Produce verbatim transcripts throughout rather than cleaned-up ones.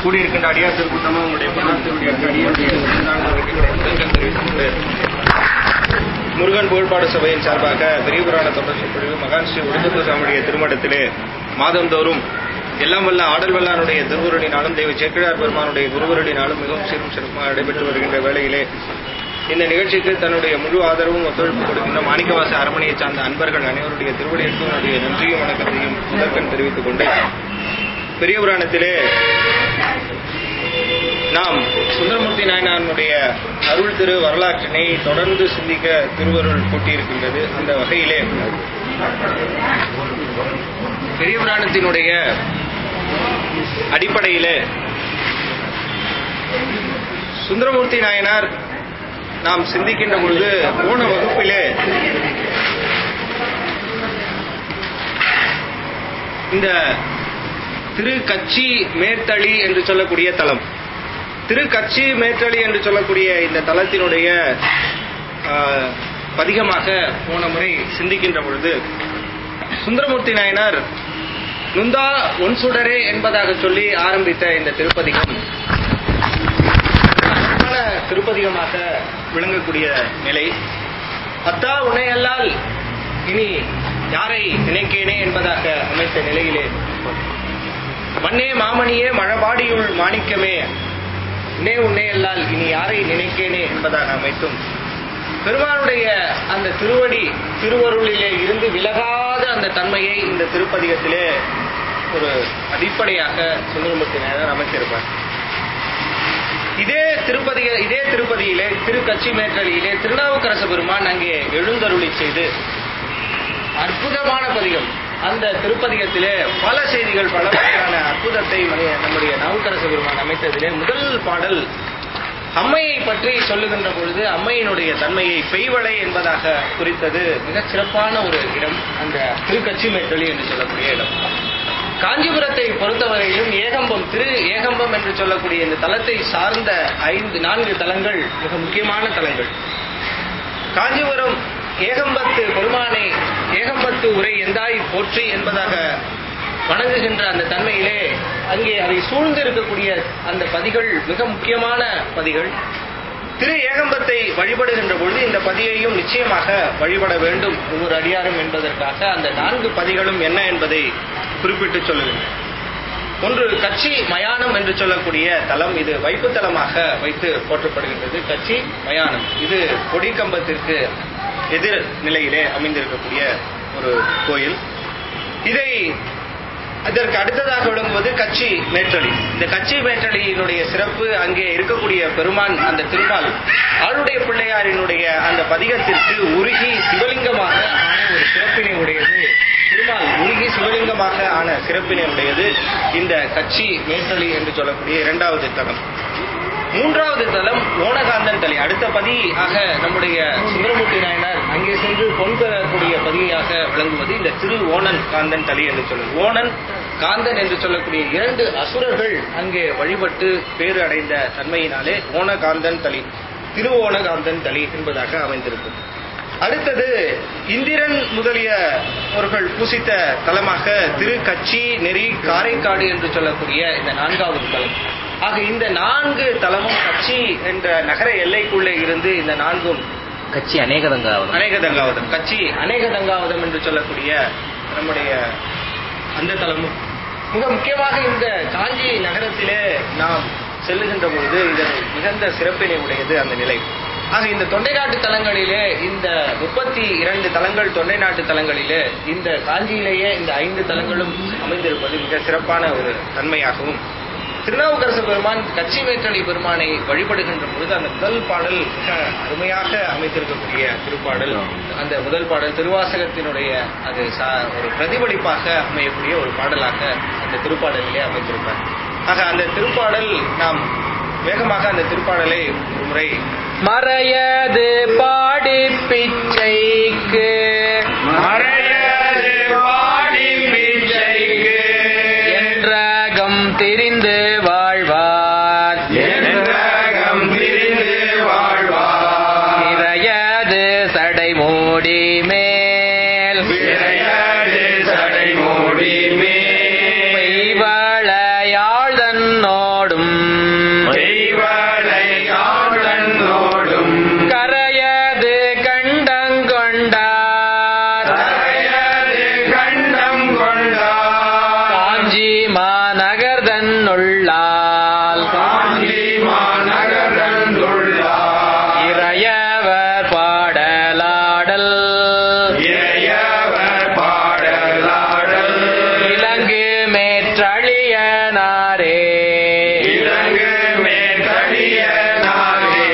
கூடியிருக்கின்ற அடியார் திருக்கூட்டமும் உங்களுடைய பணத்தினுடைய அடியாருடைய தெரிவித்துக்கொண்டு முருகன் புகழ்பாடு சபையின் சார்பாக பெரிய புராண தொடர் சொற்பொழிவு மகான் ஸ்ரீ உடும்பூர் சாமியுடைய திருமணத்திலே மாதந்தோறும் எல்லாம் வல்ல ஆடல் வல்லானுடைய திருவுருளினாலும் தெய்வ சேக்கிழார் பெருமானுடைய குருவருளினாலும் மிகவும் சிறும் சிறப்பாக நடைபெற்று வருகின்ற வேளையிலே இந்த நிகழ்ச்சிக்கு தன்னுடைய முழு ஆதரவும் ஒத்துழைப்பு கொடுக்கின்ற மாணிக்கவாச அரமனையை சார்ந்த அன்பர்கள் அனைவருடைய திருவடிகளுக்கும் என்னுடைய நன்றியும் வணக்கத்தையும் முதற்கண் தெரிவித்துக் கொண்டு பெரிய புராணத்திலே நாம் சுந்தரமூர்த்தி நாயனாருடைய அருள் திரு வரலாற்றினை தொடர்ந்து சிந்திக்க திருவருள் கூட்டியிருக்கின்றது. அந்த வகையிலே பெரிய புராணத்தினுடைய அடிப்படையிலே சுந்தரமூர்த்தி நாயனார் நாம் சிந்திக்கின்ற பொழுது போன வகுப்பிலே இந்த திரு கச்சி மேத்தளி என்று சொல்லக்கூடிய தலம், திரு கச்சி மேத்தளி என்று சொல்லக்கூடிய இந்த தலத்தினுடைய பதிகமாக போன முறை சிந்திக்கின்ற பொழுது சுந்தரமூர்த்தி நாயனார் நுந்தா ஒன் சுடரே என்பதாக சொல்லி ஆரம்பித்த இந்த திருப்பதிகம் திருப்பதிகமாக விளங்கக்கூடிய நிலை. அத்தா உன்னையல்லால் இனி யாரை நினைக்கேனே என்பதாக அமைத்த நிலையிலே மண்ணே மாமணியே மழபாடியுள் மாணிக்கமே உன்னே உன்னையல்லால் இனி யாரை நினைக்கேனே என்பதாக அமைத்தும் பெருமானுடைய அந்த திருவடி திருவருளிலே இருந்து விலகாத அந்த தன்மையை இந்த திருப்பதிகத்திலே ஒரு அடிப்படையாக சுந்தரமூர்த்தி நாயனார் அமைத்திருப்பார். இதே திருப்பதிக இதே திருப்பதியிலே திரு கச்சி மேற்றலியிலே திருநாவுக்கரசு பெருமான் அங்கே எழுந்தருளி செய்து அற்புதமான பதிகம். அந்த திருப்பதிகத்திலே பல செய்திகள் பல வகையான அற்புதத்தை நம்முடைய நாவுக்கரசு பெருமான் அமைத்ததிலே முதல் பாடல் அம்மையை பற்றி சொல்லுகின்ற பொழுது அம்மையினுடைய தன்மையை பெய்வளை என்பதாக குறித்தது மிகச் சிறப்பான ஒரு இடம், அந்த திருக்கச்சி மேற்றலி என்று சொல்லக்கூடிய இடம். காஞ்சிபுரத்தை பொறுத்தவரையிலும் ஏகம்பம் திரு ஏகம்பம் என்று சொல்லக்கூடிய இந்த தலத்தை சார்ந்த ஐந்து நான்கு தலங்கள் மிக முக்கியமான தலங்கள். காஞ்சிபுரம் ஏகம்பத்து பெருமானை ஏகம்பத்து உரை எந்தாய் போற்றி என்பதாக வணங்குகின்ற அந்த தன்மையிலே அங்கே அதை சூழ்ந்து இருக்கக்கூடிய அந்த பதிகள் மிக முக்கியமான பதிகள். திரு ஏகம்பத்தை வழிபடுகின்ற பொழுது இந்த பதியையும் நிச்சயமாக வழிபட வேண்டும் ஒவ்வொரு அடியாரும் என்பதற்காக அந்த நான்கு பதிகளும் என்ன என்பதை குறிப்பிட்டு சொல்லுகின்றனர். ஒன்று கச்சி மயானம் என்று சொல்லக்கூடிய தலம், இது வைப்பு தலமாக வைத்து போற்றப்படுகின்றது. கச்சி மயானம் இது கொடிக்கம்பத்திற்கு எதிர் நிலையிலே அமைந்திருக்கக்கூடிய ஒரு கோயில். இதை அதற்கு அடுத்ததாக விளங்குவது கச்சி மேற்றலி. இந்த கச்சி மேற்றலியினுடைய சிறப்பு அங்கே இருக்கக்கூடிய பெருமான் அந்த திருமால் ஆளுடைய பிள்ளையாரினுடைய அந்த பதிகத்திற்கு உருகி சிவலிங்கமாக ஆன ஒரு சிறப்பினை உடையது. திருமால் உருகி சிவலிங்கமாக ஆன சிறப்பினை உடையது இந்த கச்சி மேற்றலி என்று சொல்லக்கூடிய இரண்டாவது தலம். மூன்றாவது தலம் ஓணகாந்தன் தலி. அடுத்த பதி ஆக நம்முடைய சுந்தரமூர்த்தி நாயனார் அங்கே சென்று பொன் பெறக்கூடிய பதியாக விளங்குவது இந்த திரு ஓணன் காந்தன் தலி என்று சொல்லுவது. ஓணன் காந்தன் என்று சொல்லக்கூடிய இரண்டு அசுரர்கள் அங்கே வழிபட்டு பேறு அடைந்த தன்மையினாலே ஓணகாந்தன் தலி, திரு ஓணகாந்தன் தலி என்பதாக அமைந்திருக்கும். அடுத்தது இந்திரன் முதலியவர்கள் பூசித்த தலமாக திரு கச்சி நெறி காரைக்காடு என்று சொல்லக்கூடிய இந்த நான்காவது தலம். ஆக இந்த நான்கு தலமும் கச்சி என்ற நகர எல்லைக்குள்ளே இருந்து இந்த நான்கும் கச்சி அநேகதங்காவதம் அநேகதங்காவதம் கச்சி அநேகதங்காவதம் என்று சொல்லக்கூடிய நம்முடைய அந்த தலமும் மிக முக்கியமாக இந்த காஞ்சி நகரத்திலே நாம் செல்லுகின்ற பொழுது இதன் மிகுந்த சிறப்பினை உடையது அந்த நிலை. ஆக இந்த தொண்டை நாட்டு தலங்களிலே இந்த முப்பத்தி இரண்டு தலங்கள் தொண்டை நாட்டு தலங்களிலே இந்த காஞ்சியிலேயே இந்த ஐந்து தலங்களும் அமைந்திருப்பது மிக சிறப்பான ஒரு தன்மையாகவும், திருநாவுக்கரசு பெருமான் கச்சி மேற்றலி பெருமானை வழிபடுகின்ற பொழுது அந்த முதல் பாடல் மிக அருமையாக அமைத்திருக்கக்கூடிய திருப்பாடல். அந்த முதல் பாடல் திருவாசகத்தினுடைய அது ஒரு பிரதிபலிப்பாக அமையக்கூடிய ஒரு பாடலாக அந்த திருப்பாடலிலே அமைத்திருப்பார். ஆக அந்த திருப்பாடல் நாம் வேகமாக அந்த திருப்பாடலை ஒரு முறை மறையது பாடி பிச்சைக்கு மறையது பாடி பிச்சைக்கு என்றகம் திரிந்து வாழ்வார் என்றகம் திரிந்து வாழ்வார் இறையது சடை மூடி மேல் இறையது சடை மூடி மேல் பெய்வளையாள் தன்னோடும் மாநகரன்னுள்ளால் காஞ்சி மாநகரன்னுள்ளால் இறையவர் பாடலாடல் இறையவர் பாடலாடல் இலங்கு மேற்றழியனாரே இலங்கு மேற்கடியனாரே.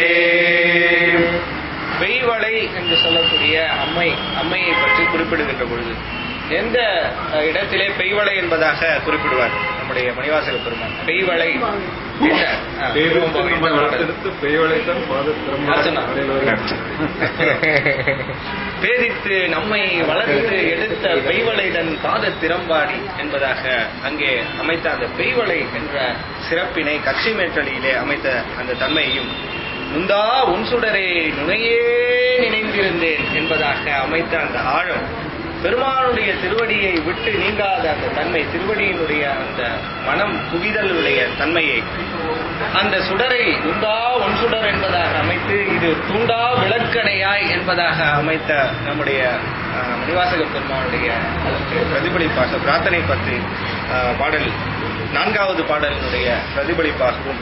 பெய்வளை என்று சொல்லக்கூடிய அம்மை அம்மையை பற்றி குறிப்பிடுகின்ற பொழுது எந்த அஹ், இடத்திலே பெய்வளை என்பதாக குறிப்பிடுவார் நம்முடைய மணிவாசக பெருமான்? பெய்வளை என்ன? அஹ், ரொம்ப இந்த பாடல். அர்ச்சனா. பேதித்து நம்மை வளர்த்து எடுத்த பெய்வளைதன் பாத திறம்பாடி என்பதாக அங்கே அமைத்த அந்த பெய்வளை என்ற சிறப்பினை கட்சி மேற்றலியிலே அமைத்த அந்த தன்மையையும், நுந்தா உன் சுடரே நுணையே நினைந்திருந்தேன் என்பதாக அமைத்த அந்த ஆழம், பெருமானுடைய திருவடியை விட்டு நீங்காத அந்த தன்மை, திருவடியினுடைய அந்த மனம் குவிதலுடைய தன்மையை, அந்த சுடரை நுந்தா ஒன் சுடர் என்பதாக அமைத்து இது தூண்டா விளக்கணையாய் என்பதாக அமைத்த நம்முடைய அஹ், மணிவாசக பெருமானுடைய அதற்கு பிரதிபலிப்பாக பிரார்த்தனை பத்து அஹ், பாடல் நான்காவது பாடலினுடைய பிரதிபலிப்பாகவும்,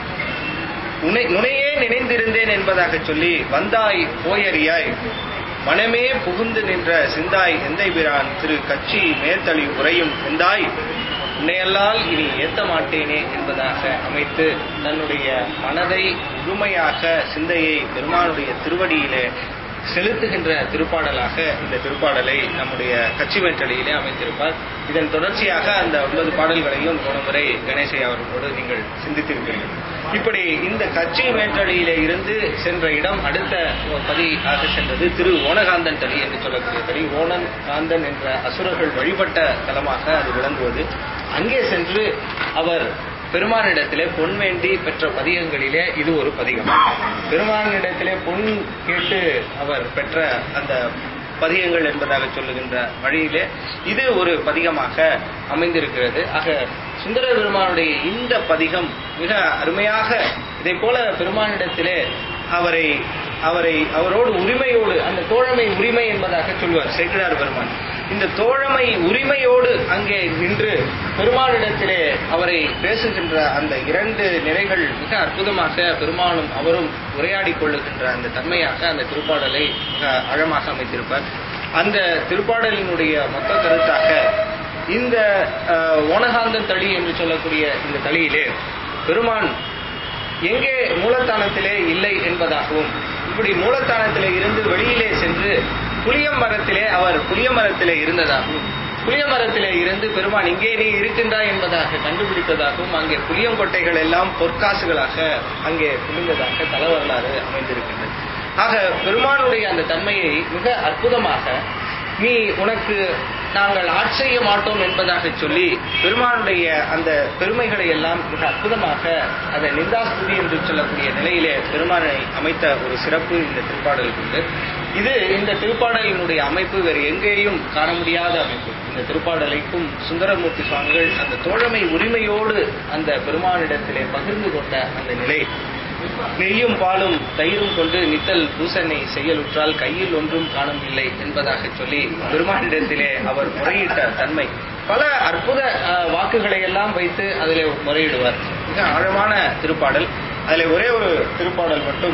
உனை நுணையே நினைந்திருந்தேன் என்பதாக சொல்லி வந்தாய் போயறியாய் மனமே புகுந்து நின்ற சிந்தாய் எந்தை பிரான் திரு கட்சி மேத்தளி உரையும் எந்தாய் உன்னையல்லால் இனி ஏத்த மாட்டேனே என்பதாக அமைத்து தன்னுடைய மனதை முழுமையாக சிந்தையை பெருமானுடைய திருவடியிலே செலுத்துகின்ற திருப்பாடலாக இந்த திருப்பாடலை நம்முடைய கட்சி மேற்றலியிலே அமைத்திருப்பார். இதன் தொடர்ச்சியாக அந்த ஒன்பது பாடல்களையும் போன முறை கணேசை அவர்களோடு நீங்கள் சிந்தித்திருக்கிறீர்கள். இப்படி இந்த கட்சி மேற்றலியிலே இருந்து சென்ற இடம் அடுத்த பதி ஆக சென்றது திரு ஓணகாந்தன் தளி என்று சொல்லக்கூடிய தளி. ஓணன் காந்தன் என்ற அசுரர்கள் வழிபட்ட தலமாக அது விளங்குவது. அங்கே சென்று அவர் பெருமானிடத்திலே பொன் வேண்டி பெற்ற பதிகங்களிலே இது ஒரு பதிகம். பெருமானிடத்திலே பொன் கேட்டு அவர் பெற்ற அந்த பதிகங்கள் என்பதாக சொல்லுகின்ற வழியிலே இது ஒரு பதிகமாக அமைந்திருக்கிறது. ஆக சுந்தர பெருமானுடைய இந்த பதிகம் மிக அருமையாக இதை போல பெருமானிடத்திலே அவரை அவரை அவரோடு உரிமையோடு, அந்த தோழமை உரிமை என்பதாக சொல்வார் சேக்கிழார் பெருமான். இந்த தோழமை உரிமையோடு அங்கே நின்று பெருமானிடத்திலே அவரை பேசுகின்ற அந்த இரண்டு நிலைகள் மிக அற்புதமாக பெருமானும் அவரும் உரையாடி கொள்ளுகின்ற அந்த தன்மையாக அந்த திருப்பாடலை மிக ஆழமாக அமைத்திருப்பார். அந்த திருப்பாடலினுடைய மொத்த கருத்தாக இந்த ஓணகாந்தன் தளி என்று சொல்லக்கூடிய இந்த தளியிலே பெருமான் எங்கே மூலத்தானத்திலே இல்லை என்பதாகவும், இப்படி மூலத்தானத்திலே இருந்து வெளியிலே சென்று புளியமரத்திலே அவர் புளியமரத்திலே இருந்ததாகவும், புளியமரத்திலே இருந்து பெருமான் இங்கே நீ இருக்கின்றாய் என்பதாக கண்டுபிடித்ததாகவும், அங்கே புளியங்கொட்டைகள் எல்லாம் பொற்காசுகளாக அங்கே குளிர்ந்ததாக தல வரலாறு அமைந்திருக்கின்றது. ஆக பெருமானுடைய அந்த தன்மையை மிக அற்புதமாக நீ உனக்கு நாங்கள் ஆட்செய்ய மாட்டோம் என்பதாக சொல்லி பெருமானுடைய அந்த பெருமைகளை எல்லாம் மிக அற்புதமாக அதை நிந்தாஸ்துதி என்று சொல்லக்கூடிய நிலையிலே பெருமானை அமைத்த ஒரு சிறப்பு இந்த திருப்பாடலுக்கு உண்டு. இது இந்த திருப்பாடலினுடைய அமைப்பு வேறு எங்கேயும் காண முடியாத அமைப்பு. இந்த திருப்பாடலைக்கும் சுந்தரமூர்த்தி சுவாமிகள் அந்த தோழமை உரிமையோடு அந்த பெருமானிடத்திலே பகிர்ந்து கொண்ட அந்த நிலை, நெய்யும் பாலும் தயிரும் கொண்டு நித்தல் பூசனை செயலுற்றால் கையில் ஒன்றும் காணவில்லை என்பதாக சொல்லி பெருமானிடத்திலே அவர் முறையிட்ட தன்மை, பல அற்புத வாக்குகளை எல்லாம் வைத்து அதிலே முறையிடுவார். மிக ஆழமான திருப்பாடல். அதில் ஒரே ஒரு திருப்பாடல் மட்டும்,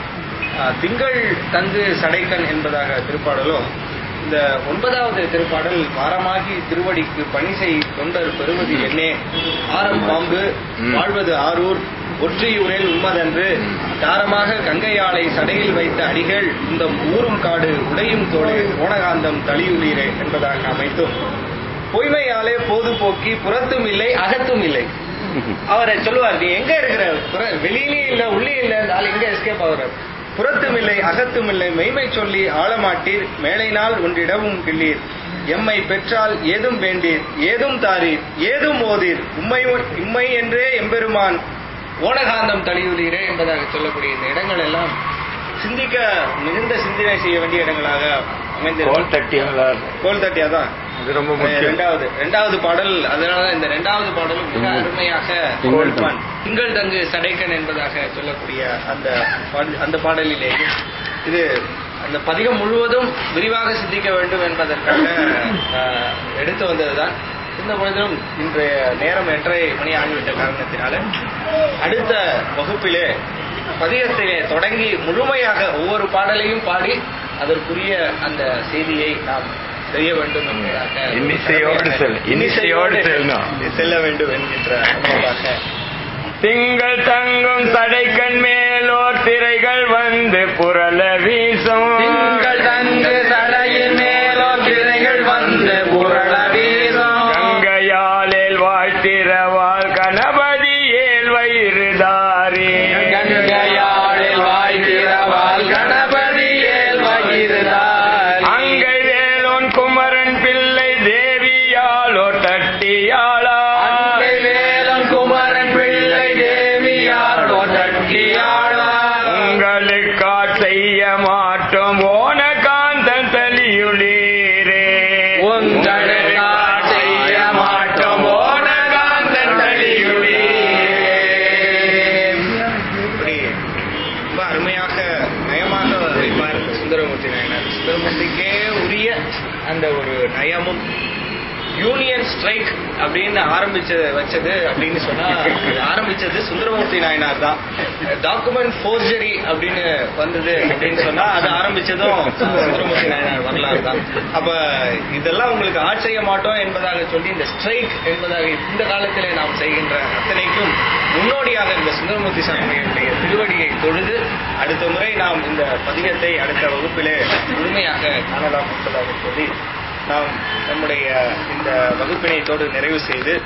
திங்கள் தங்கு சடைக்கன் என்பதாக திருப்பாடலோ, இந்த ஒன்பதாவது திருப்பாடல் வாரமாகி திருவடிக்கு பணி செய் தொண்டர் பெறுவது என்னே, ஆரம் பாம்பு வாழ்வது ஆரூர் ஒற்றியூரில் உம்மதன்று தாரமாக கங்கையாளை சடையில் வைத்த அடிகள் இந்த ஊரும் காடு உடையும் தோளே ஓணகாந்தம் தளியுளீரே என்பதாக அமைத்தும், பொய்மையாலே போது போக்கி புறத்தும் இல்லை அகத்தும் இல்லை. அவரை சொல்லுவார், நீ எங்க இருக்கிற, வெளியிலே இல்ல உள்ளே இல்ல, இந்த ஆள் எங்க எஸ்கேப் ஆகுறார். புறத்தும் இல்லை அகத்தும் இல்லை மெய்மை சொல்லி ஆளமாட்டீர், மேலை நாள் ஒன்றிடவும் கிள்ளீர், எம்மை பெற்றால் ஏதும் வேண்டீர், ஏதும் தாரீர், ஏதும் ஓதீர், உம்மை உம்மை என்றே எம்பெருமான் ஓணகாந்தம் தளியுளீரே என்பதாக சொல்லக்கூடிய இந்த இடங்கள் எல்லாம் சிந்திக்க மிகுந்த சிந்தனை செய்ய வேண்டிய இடங்களாக அமைந்திருக்கும். கோல் தட்டியாதான் இரண்டாவது இரண்டாவது பாடல். அதனால இந்த இரண்டாவது பாடலும் மிக அருமையாக திங்கள் தங்கு சடைக்கன் என்பதாக சொல்லக்கூடிய அந்த அந்த பாடலிலேயே இது அந்த பதிகம் முழுவதும் விரிவாக சிந்திக்க வேண்டும் என்பதற்காக எடுத்து வந்ததுதான். இந்த பொழுதும் இன்றைய நேரம் எட்டரை மணி ஆகிவிட்ட காரணத்தினால அடுத்த வகுப்பிலே பதிகத்திலே தொடங்கி முழுமையாக ஒவ்வொரு பாடலையும் பாடி அதற்குரிய அந்த செய்தியை நாம் செய்ய வேண்டும் என்பதாக இன்னிசையோடு செல் இன்னிசையோடு செல்லணும் செல்ல வேண்டும் என்கின்ற அனுபவமாக திங்கள் தங்கும் தடைக்கண் மேலோர் திரைகள் வந்து புரள வீசும் திங்கள் தங்கு தடையின் மேலோர் திரைகள் வந்து புரள வீசும் கங்கையாலேல் வாழ்த்திரவாள் கணபதி ஏல் வயிறுதாரி கங்கையாளில் வாழ்த்திரவாள் கணபதி ஏல் வகிர்தாரி அங்கை வேலோன் குமரன் பிள்ளை தேவியாலோ தட்டியாளா அங்கை வேலன் குமரன் பிள்ளை தேவியாரோ தட்டியாளா உங்களுக்கா செய்ய மாட்டோம் ஓன காந்தன் தலியுளீரே உங்களுக்கா செய்ய மாட்டோம் ஓன காந்தன் தலியுளீரே. இப்படி ரொம்ப அருமையாக நயமாக வைப்பார் சுந்தரமூர்த்தி நாயனார். சுந்தரமூர்த்திக்கே உரிய அந்த ஒரு நயமும் யூனியன் ஸ்ட்ரைக் அப்படின்னு ஆரம்பிச்ச வச்சது அப்படின்னு சொன்னா அது ஆரம்பிச்சது சுந்தரமூர்த்தி நாயனார் தான். டாக்குமெண்ட் ஃபோர்ஜரி அப்படின்னு வந்தது அப்படின்னு சொன்னா அது ஆரம்பிச்சதும் சுந்தரமூர்த்தி நாயனார் வரலாறு தான். அப்ப இதெல்லாம் உங்களுக்கு ஆட்செய்ய மாட்டோம் என்பதாக சொல்லி இந்த ஸ்ட்ரைக் என்பதாக இந்த காலத்திலே நாம் செய்கின்ற அத்தனைக்கும் முன்னோடியாக இந்த சுந்தரமூர்த்தி சாமியுடைய திருவடியை தொழுது அடுத்த முறை நாம் இந்த பதிகத்தை அடுத்த வகுப்பிலே முழுமையாக காணலாம் என்பதாக சொல்லி நாம் நம்முடைய இந்த வகுப்பினை இதோடு நிறைவு செய்து